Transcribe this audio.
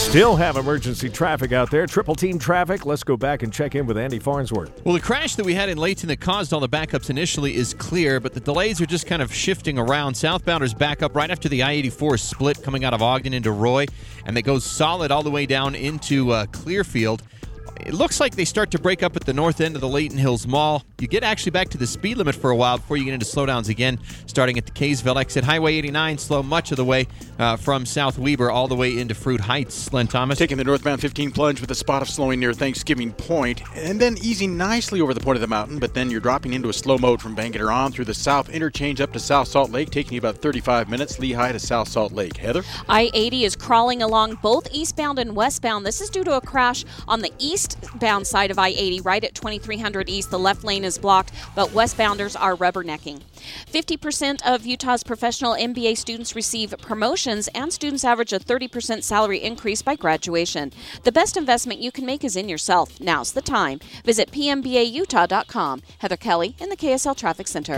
Still have emergency traffic out there. Triple team traffic. Let's go back and check in with Andy Farnsworth. Well, the crash that we had in Layton that caused all the backups initially is clear, but the delays are just kind of shifting around. Southbounders back up right after the I-84 split coming out of Ogden into Roy, and they go solid all the way down into Clearfield. It looks like they start to break up at the north end of the Layton Hills Mall. You get actually back to the speed limit for a while before you get into slowdowns again, starting at the Kaysville exit. Highway 89 slow much of the way from South Weber all the way into Fruit Heights. Len Thomas. Taking the northbound 15 plunge with a spot of slowing near Thanksgiving Point, and then easing nicely over the point of the mountain, but then you're dropping into a slow mode from Bangerter on through the south interchange up to South Salt Lake, taking you about 35 minutes, Lehigh to South Salt Lake. Heather? I-80 is crawling along both eastbound and westbound. This is due to a crash on the eastbound side of I-80 right at 2300 East. The left lane is blocked, but westbounders are rubbernecking. 50% of Utah's professional MBA students receive promotions, and students average a 30% salary increase by graduation. The best investment you can make is in yourself. Now's the time. Visit pmbautah.com. Heather Kelly in the KSL Traffic Center.